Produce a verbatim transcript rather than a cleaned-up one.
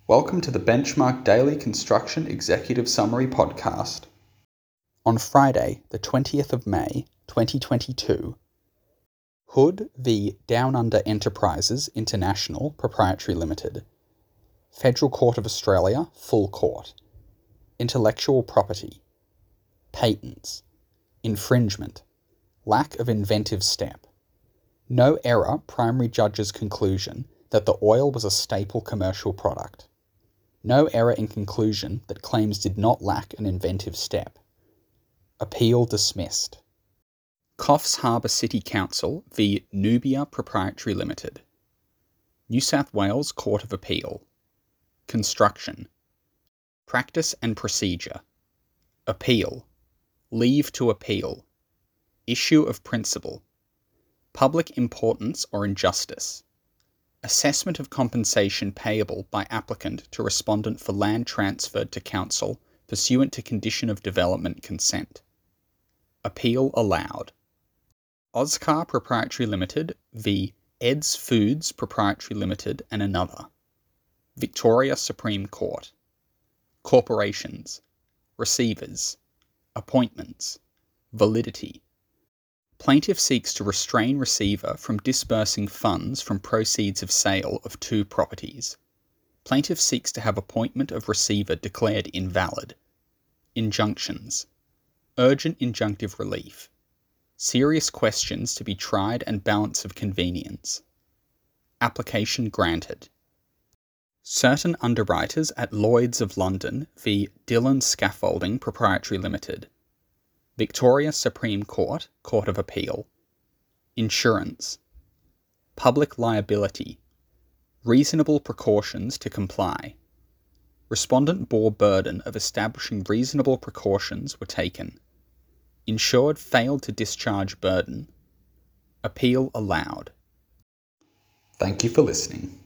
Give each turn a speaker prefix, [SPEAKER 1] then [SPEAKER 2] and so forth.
[SPEAKER 1] Welcome to the Benchmark Daily Construction Executive Summary Podcast. On Friday, the twentieth of May, twenty twenty-two, Hood v Down Under Enterprises International Proprietary Limited, Federal Court of Australia, Full Court, Intellectual Property, Patents, Infringement, Lack of Inventive Step, No Error Primary Judge's Conclusion that the oil was a staple commercial product. No error in conclusion that claims did not lack an inventive step. Appeal dismissed. Coffs Harbour City Council v Nubia Proprietary Limited. New South Wales Court of Appeal. Construction. Practice and procedure. Appeal. Leave to appeal. Issue of principle. Public importance or injustice. Assessment of compensation payable by applicant to respondent for land transferred to council pursuant to condition of development consent. Appeal allowed. Ozcar Proprietary Limited v Ed's Foods Proprietary Limited and another. Victoria Supreme Court. Corporations. Receivers. Appointments. Validity. Plaintiff seeks to restrain receiver from disbursing funds from proceeds of sale of two properties. Plaintiff seeks to have appointment of receiver declared invalid. Injunctions. Urgent injunctive relief. Serious questions to be tried and balance of convenience. Application granted. Certain underwriters at Lloyd's of London v Dillon Scaffolding Proprietary Limited. Victoria Supreme Court, Court of Appeal. Insurance. Public liability. Reasonable precautions to comply. Respondent bore burden of establishing reasonable precautions were taken. Insured failed to discharge burden. Appeal allowed. Thank you for listening.